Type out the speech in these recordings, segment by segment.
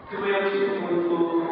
就不要起功夫。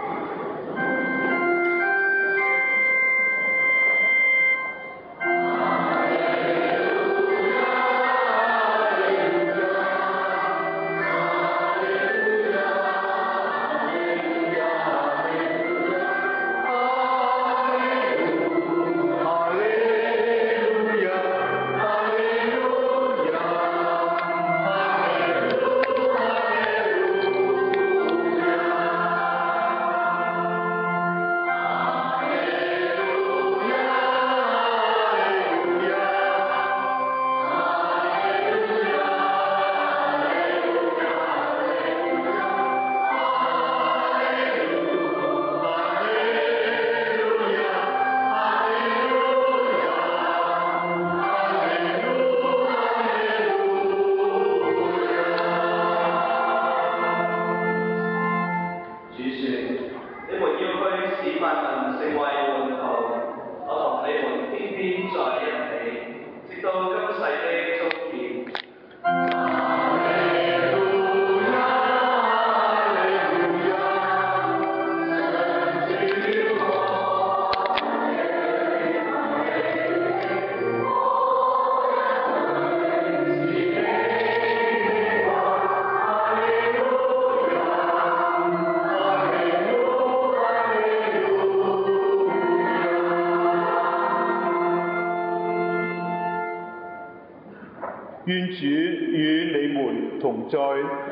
願主與你們同在。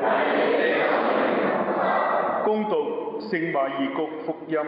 恭讀聖馬爾谷福音。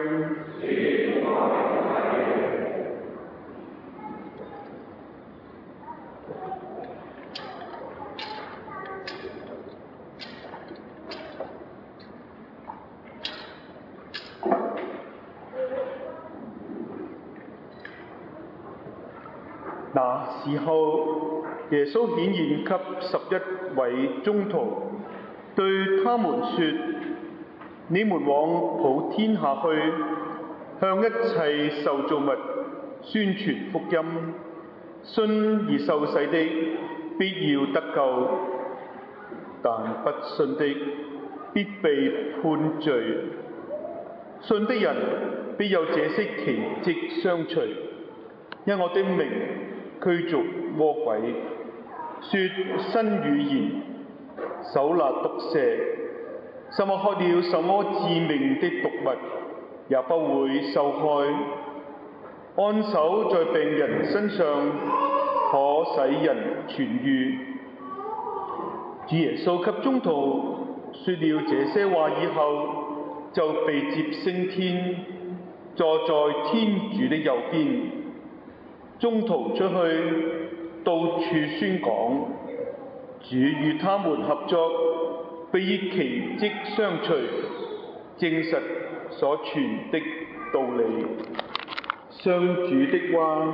那時候，耶穌顯現給11位宗徒，對他們說：你們往普天下去，向一切受造物宣傳福音。信而受洗的，必要得救；但不信的，必被判罪。信的人必有這些奇蹟相隨，因我的名驅逐魔鬼，說新語言，手拿毒蛇，什麼喝了什麼致命的毒物，也不會受害。按手在病人身上，可使人痊愈。主耶穌給宗徒說了這些話以後，就被接升天，坐在天主的右邊。宗徒出去，到處宣講，主與他們合作，並以奇蹟相隨，證實所傳的道理。上主的話。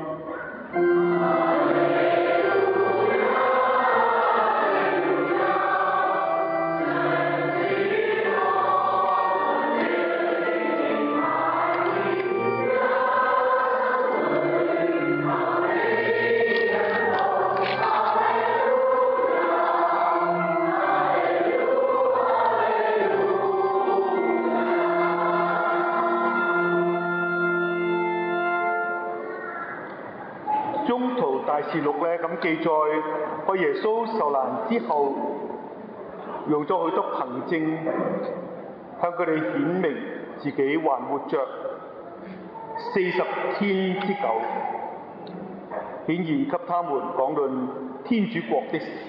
宗徒大事錄咧咁記載，個耶穌受難之後，用咗許多憑證向佢哋顯明自己還活着40天之久，顯現給他們講論天主國的事。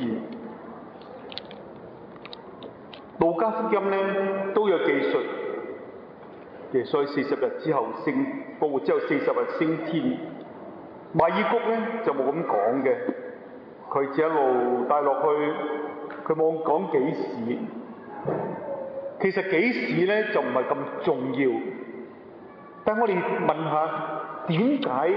路加福音咧都有記述，耶穌40日之後復活之後40日升天。馬爾谷咧就冇咁講嘅，佢只一路帶落去，佢冇講幾時。其實幾時咧就唔係咁重要，但我哋問下點解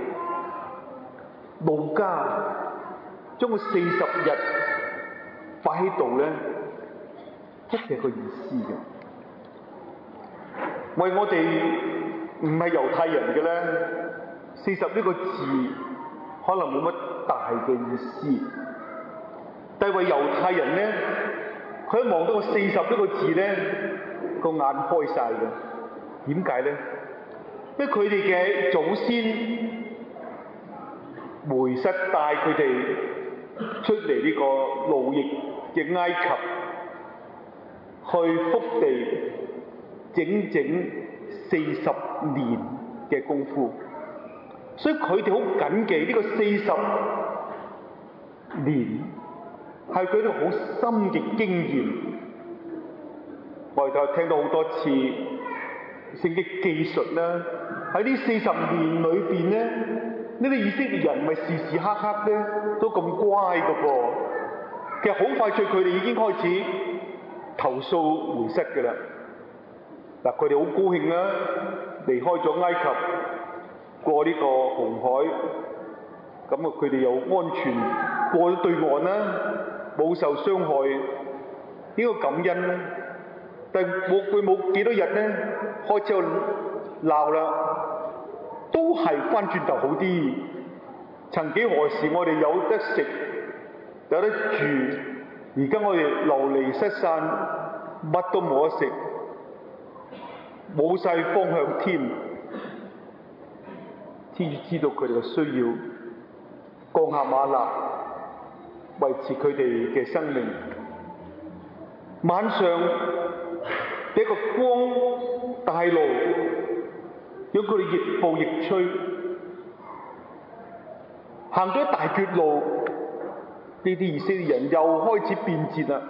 路加將個40日擺喺度咧，一定有個意思嘅。為我哋唔係猶太人嘅咧，40呢個字可能冇乜大嘅意思，但係為猶太人咧， 佢一望到個40呢個字咧，個眼開晒嘅。點解咧？因為佢哋嘅祖先梅瑟帶佢哋出嚟呢個奴役嘅埃及，去福地整整40年嘅功夫，所以佢哋好謹記呢個40年係佢哋好深嘅經驗。我哋就聽到好多次聖經記述啦，喺呢40年裏邊咧，呢啲以色列人咪時時刻刻咧都咁乖㗎噃。其實好快脆佢哋已經開始投訴梅瑟㗎啦。嗱，佢哋好高興啦，離開咗埃及，過呢個紅海，咁啊佢哋又安全過咗對岸啦，冇受傷害，呢個感恩啦。但佢冇幾多日咧，開始鬧啦，都係翻轉頭好啲。曾幾何時我哋有得食，有得住，而家我哋流離失散，乜都冇得食，冇晒方向添。天主知道佢哋嘅需要，降下嗎哪，維持佢哋嘅生命。晚上一個光大路，讓佢哋逆步逆趨，行咗一大段路，呢啲以色列人又開始變節啦。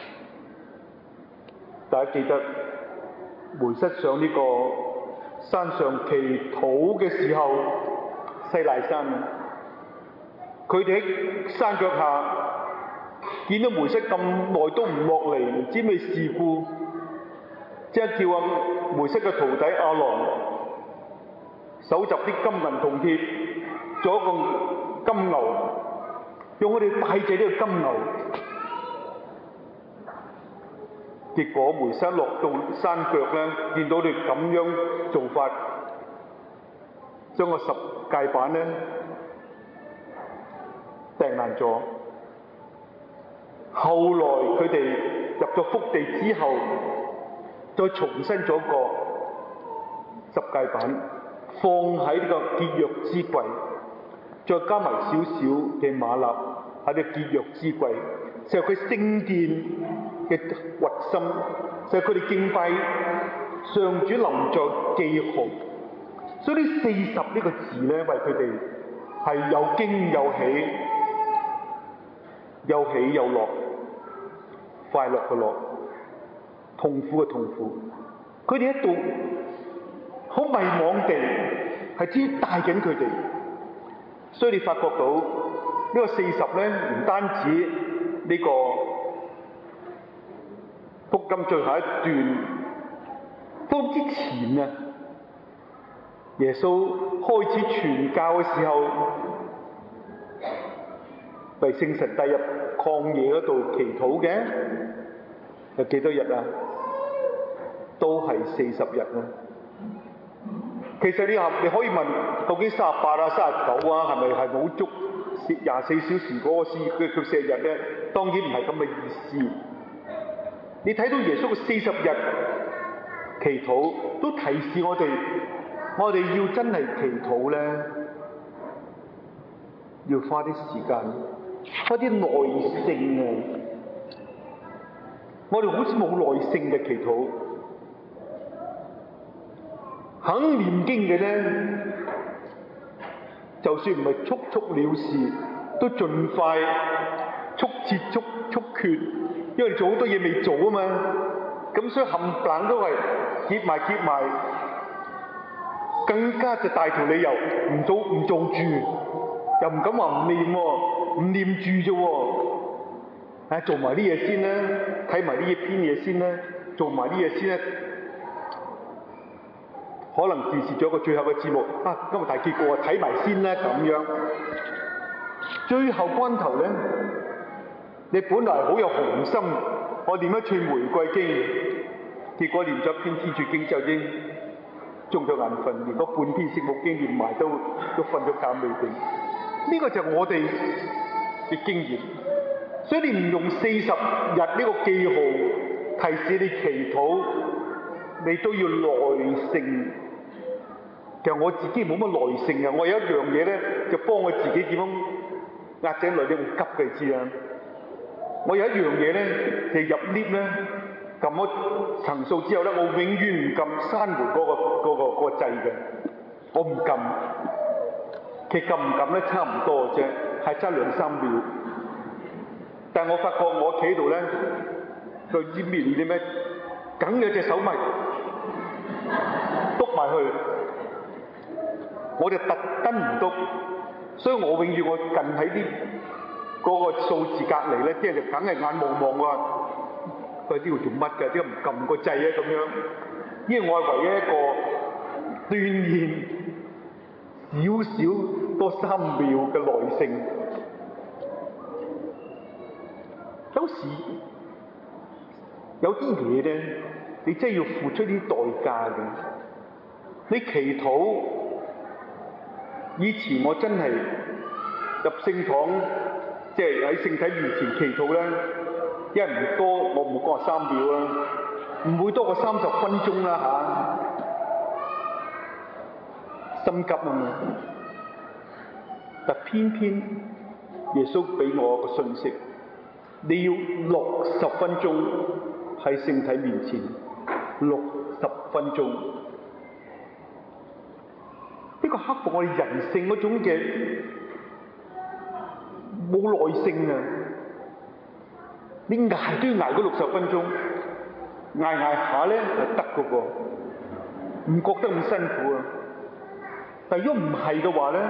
大家記得梅瑟上呢個山上祈禱嘅時候，西奈山，佢哋喺山腳下見到梅瑟咁耐都唔落嚟，唔知咩事故，即係叫梅瑟嘅徒弟亞郎搜集啲金銀銅鐵，做一個金牛，用我哋拜祭呢個金牛。結果梅瑟落到山腳咧，見到你咁樣做法，將個十誡板咧掟爛咗。後來佢哋入咗福地之後，再重新咗個十誡板，放喺呢個結約之櫃，再加埋少少嘅嗎哪喺呢個結約之櫃，就係佢聖殿嘅核心，就係佢哋敬拜上主臨在記號。所以呢40呢個字咧，為佢哋係有驚有喜，有喜有樂，快樂嘅樂，痛苦嘅痛苦。佢哋喺度好迷惘地係知帶緊佢哋，所以你發覺到呢個40咧，唔單止呢個福音最後一段，福音之前啊，耶穌開始傳教嘅時候，被聖神帶入曠野嗰度祈禱嘅，有幾多日啊？都係40日啊！其實你可以問，究竟38啊、39啊，係咪冇足24小時嗰個叫40日咧？當然唔係咁嘅意思。你睇到耶穌嘅40日祈禱，都提示我哋要真係祈禱咧，要花啲時間，花啲耐性啊！我哋好似冇耐性嘅祈禱，肯念經嘅咧，就算唔係速速了事，都盡快速切速決，因為你做好多嘢未做啊嘛。咁所以冚唪唥都係結埋，更加就大條理由唔做住，又唔敢話唔念喎，唔念住啫喎。做埋啲嘢先啦，睇埋呢一篇嘢先啦，做埋啲嘢先啦。可能電視做一個最後嘅節目，今日大結局睇埋先啦咁樣。最後關頭咧，你本來好有雄心，我念一串玫瑰經，結果念咗篇天主經就已經中咗眼瞓，連嗰半篇聖母經念埋都瞓咗覺未定。呢個就係我哋嘅經驗。 所以你唔用40日呢個記號提示你祈禱，你都要耐性。其實我自己冇乜耐性嘅，我有一樣嘢咧，就幫我自己點樣壓仔女啲咁急嘅，你知啊？我有一樣嘢咧，就入 lift 咧，撳咗層數之後咧，我永遠唔撳閂門嗰個掣嘅，我唔撳。其實撳唔撳咧差唔多啫，係差2-3秒。但係我發覺我企喺度咧，佢知面啲咩，梗有隻手咪篤埋去。我就特登唔篤，所以我永遠我近喺啲嗰個數字隔離咧，啲人就梗係眼望望喎。佢呢度做乜㗎？點解唔撳個掣啊？咁樣，因為我係唯一一個鍛鍊少少多3秒嘅耐性。有時有啲嘢咧，你真係要付出啲代價嘅。你祈禱。以前我真係入聖堂，即係喺聖體面前祈禱咧，因為唔多，我唔好講話3秒啦，唔會多過30分鐘啦嚇，心急啊嘛。但偏偏耶穌俾我個信息，你要60分鐘喺聖體面前，60分鐘。呢個克服我哋人性嗰種嘅冇耐性啊！你捱都要捱嗰60分鐘，捱下咧係得嘅噃，唔覺得咁辛苦啊！但如果唔係嘅話咧，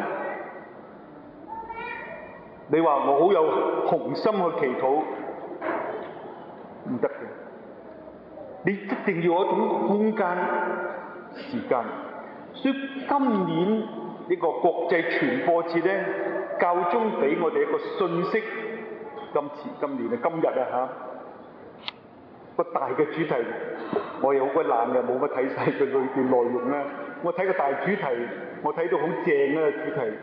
你話我好有雄心去祈禱，唔得嘅。你一定要有一種空間、時間。所以今年呢個國際傳播節咧，教宗俾我哋一個信息，今年今日啊個大嘅主題，我又好鬼懶嘅，冇乜睇晒佢裏邊內容啦。我睇個大主題，我睇到好正啊主題。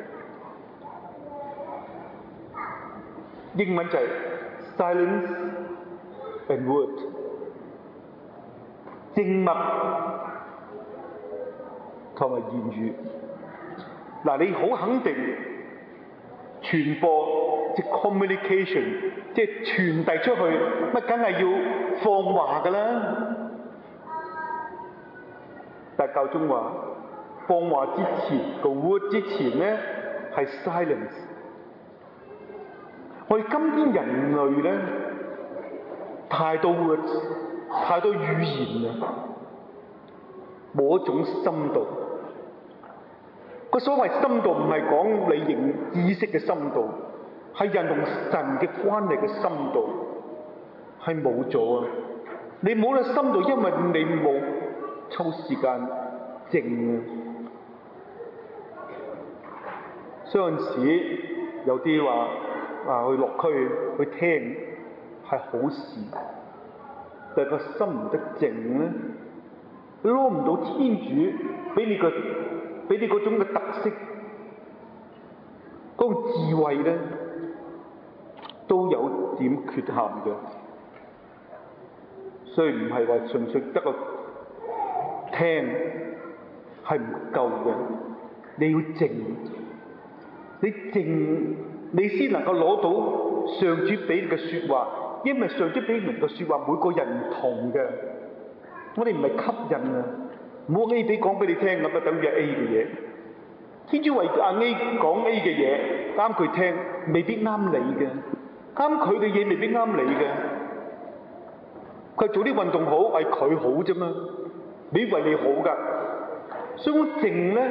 英文就係 Silence and Word， 靜默同埋言語。嗱，你好肯定傳播即 communication， 即係傳遞出去，乜梗係要放話㗎啦。但係教宗話放話之前個 word 之前咧係 silence。我哋今天人類咧太多 words， 太多語言啦，冇一種深度。個所謂深度唔係講理型知識嘅深度，係人同神嘅關係嘅深度係冇咗啊！你冇咗深度，因為你冇抽時間靜啊。所以有陣時有啲話去落區去聽係好事，但係個心唔得靜咧，你攞唔到天主俾你嗰種嘅特色，嗰個智慧咧，都有點缺陷嘅。所以唔係話純粹得個聽係唔夠嘅，你要靜，你靜你先能夠攞到上主俾你嘅説話，因為上主俾你嘅説話每個人唔同嘅，我哋唔係吸引啊！唔好 A 俾講俾你聽咁啊，等於係 A 嘅嘢。天主為阿 A 講 A 嘅嘢啱佢聽，未必啱你嘅；啱佢嘅嘢未必啱你嘅。佢做啲運動好係佢好啫嘛，未必為你好㗎。所以我靜咧，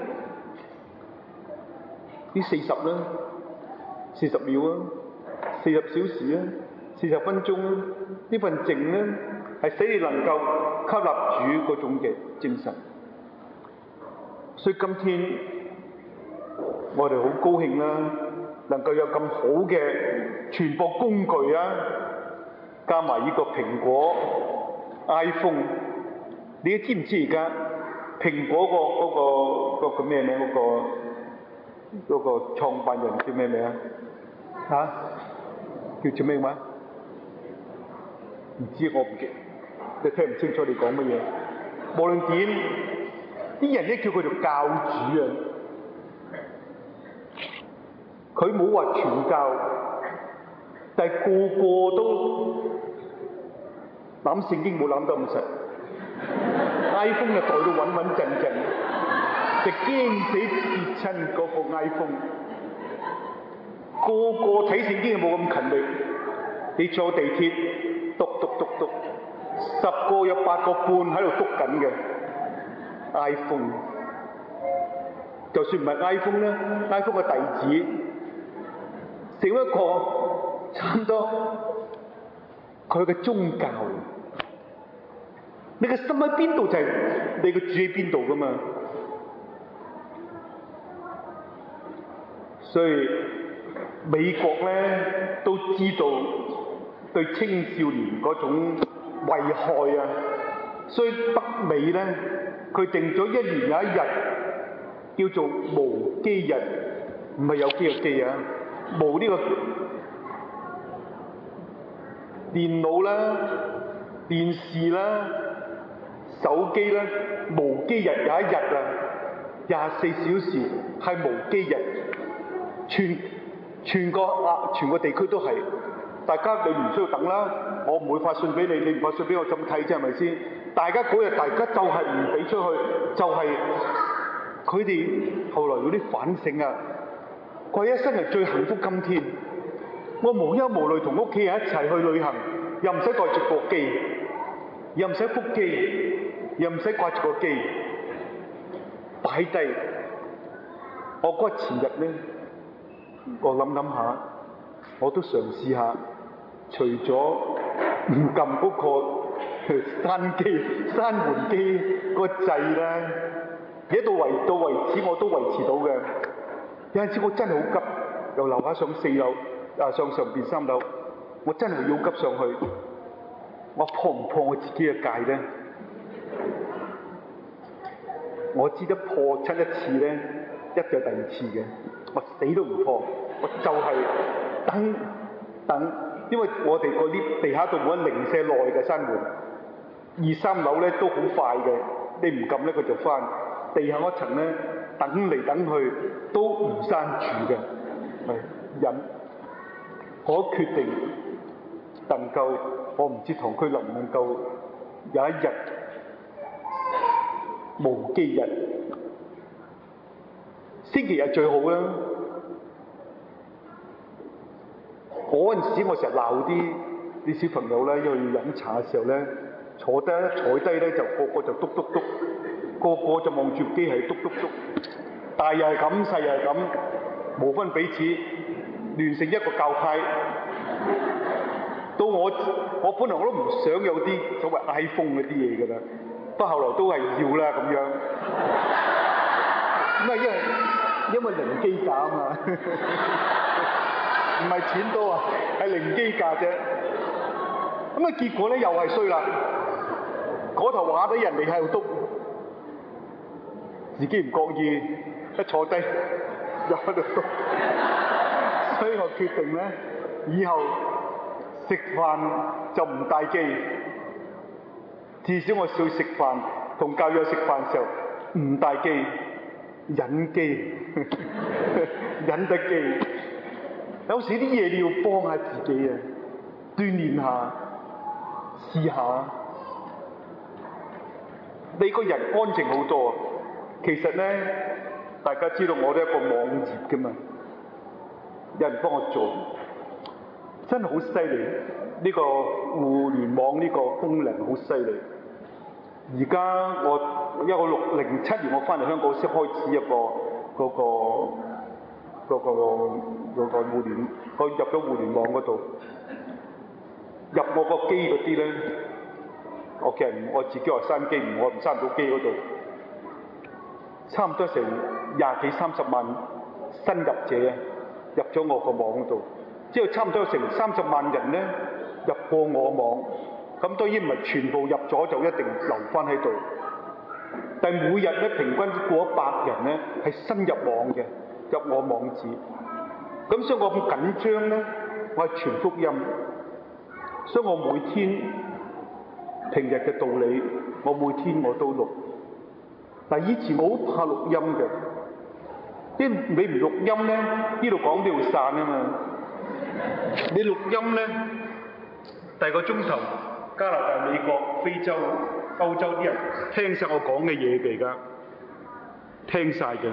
呢40啦，40秒啊，40小時啊，40分鐘啊，呢份靜咧係使你能夠吸納主嗰種嘅精神。所以今天我哋好高興啦，能夠有咁好嘅傳播工具啊，加埋呢個蘋果 iPhone。你知唔知而家蘋果嗰個咩名？嗰個創辦人叫咩名啊？叫叫做咩話？唔知，我唔記，你聽唔清楚你講乜嘢。無論點，啲人咧叫佢做教主啊，佢冇話傳教，但係個個都諗聖經冇諗得咁實。iPhone 就袋到穩穩陣陣，就驚死跌親嗰個 iPhone。個個睇聖經冇咁勤力，你坐地鐵篤，10個有8個半喺度篤緊嘅 iPhone。就算唔係 iPhone 咧 ，iPhone 嘅弟子成一個差唔多佢嘅宗教。你嘅心喺邊度就係你嘅主喺邊度噶嘛。所以美國咧都知道對青少年嗰種危害啊，所以北美咧佢定咗1年有一日叫做無機日，唔係有機嘅機啊，無呢個電腦啦、電視啦、手機啦，無機日有一日啊，24小時係無機日，全個地區都係。大家你唔需要等啦，我唔會發信俾你，你唔發信俾我，怎麼睇啫？係咪先？大家嗰日大家就係唔俾出去，就係佢哋後來嗰啲反省啊，佢一生係最幸福今天。我無憂無慮同屋企人一齊去旅行，又唔使帶住部機，又唔使覆機，又唔使掛住個機，擺低。我嗰前日咧，我諗下，我都嘗試下，除咗唔撳嗰個閂門機個掣咧，而到為止我都維持到嘅。有陣時我真係好急，由樓下上4樓，上邊3樓，我真係要急上去。我破唔破我自己嘅戒咧？我知得破親一次咧，一定有第2次嘅，我死都唔破。我就係等，因為我哋嗰啲地下度冇得零舍耐嘅閂門，2、3樓咧都好快嘅，你唔撳咧佢就翻。地下嗰層咧等嚟等去都唔閂住嘅，係忍。我決定能夠，我唔知堂區能唔能夠有一日無機日，星期日最好啦。嗰陣時我成日鬧啲小朋友咧，因為要飲茶嘅時候咧，坐低咧就個個就篤，個個就望住機係篤，大又係咁，細又係咁，無分彼此，亂成一個教派。到我本來我都唔想有啲所謂 iPhone 嗰啲嘢㗎啦，不過後來都係要啦咁樣。咁啊，因為零機價啊嘛。唔係錢多啊，係零機價啫。咁啊，結果咧又係衰啦。嗰頭話俾人哋喺度篤，自己唔覺意一坐低又喺度篤。所以我決定咧，以後食飯就唔帶機，至少我少食飯同教友食飯嘅時候唔帶機，忍機，忍得機。有時啲嘢你要幫下自己啊，鍛鍊下，試下。你個人乾淨好多。其實咧，大家知道我都係一個網頁㗎嘛，有人幫我做，真係好犀利。呢個互聯網呢個功能好犀利。而家我07年我翻嚟香港先開始一個嗰個互聯，我入咗互聯網嗰度，入我個機嗰啲咧，其實我自己話閂機，我唔閂到機嗰度，差唔多成20幾30萬新入者啊，入咗我個網嗰度，之後差唔多成30萬人咧入過我網，咁當然唔係全部入咗就一定留翻喺度，但係每日咧平均過100人咧係新入網嘅。入我網址，咁所以我咁緊張咧， 我係傳福音，所以我每天平日嘅道理，我每天我都錄。但以前我好怕錄音嘅，因為你唔錄音咧，呢度講呢度散啊嘛。你錄音咧，第二個鐘頭，加拿大、美國、非洲、歐洲啲人聽晒我講嘅嘢嚟㗎，聽晒嘅。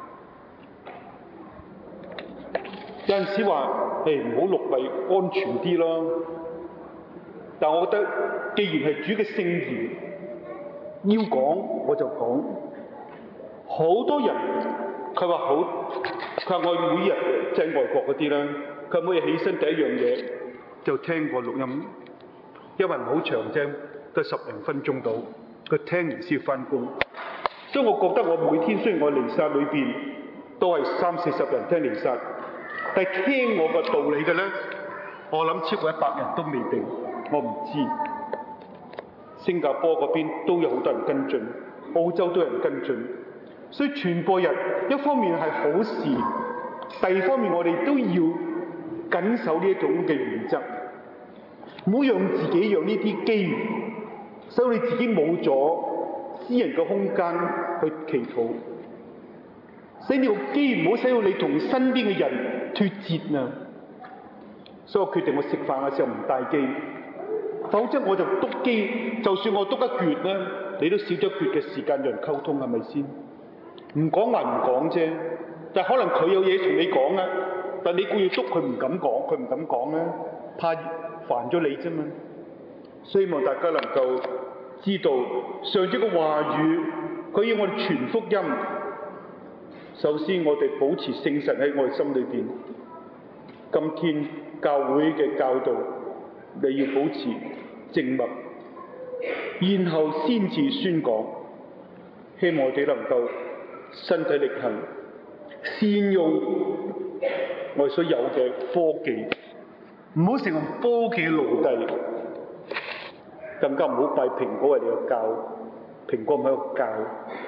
有陣時話唔好錄咪安全啲咯，但我覺得既然係主嘅聖言，要講我就講。好多人佢話我每日即係外國嗰啲啦，佢每日起身第一樣嘢就聽個錄音，因為唔好長啫，得10零分鐘到，佢聽完先返工。所以我覺得我每天雖然我彌撒裏邊都係30-40人聽彌撒，但係聽我個道理嘅咧，我諗超過100人都未定，我唔知。新加坡嗰邊都有好多人跟進，澳洲都有人跟進，所以傳播人一方面係好事，第二方面我哋都要緊守呢一種嘅原則，唔好讓自己讓呢啲機遇，使到你自己冇咗私人嘅空間去祈禱。使呢個機唔好使到你同身邊嘅人脫節啊！所以我決定我食飯嘅時候唔帶機，否則我就篤機。就算我篤一橛咧，你都少咗一橛嘅時間讓人溝通，係咪先？唔講還唔講啫，但可能佢有嘢同你講啊，但你故意篤佢唔敢講，佢唔敢講咧，怕煩咗你啫嘛。希望大家能夠知道上主嘅話語，佢要我哋傳福音。首先我哋保持聖神喺我哋心裏邊。今天教會嘅教導，你要保持靜默，然後先至宣講。希望我哋能夠身體力行，善用我哋所有嘅科技，唔好成為科技嘅奴隸，更加唔好拜蘋果為你嘅教，蘋果唔係一個教。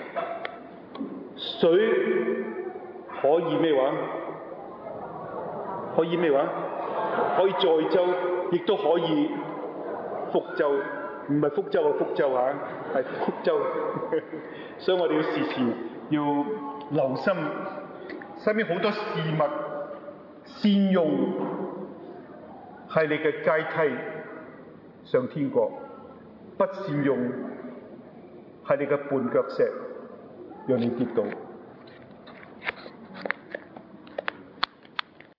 水可以咩話？可以咩話？可以載舟，亦都可以覆舟，唔係福州嘅福州嚇，係福州。所以我哋要時時要留心身邊好多事物，善用係你嘅階梯上天國，不善用係你嘅絆腳石，讓你跌倒。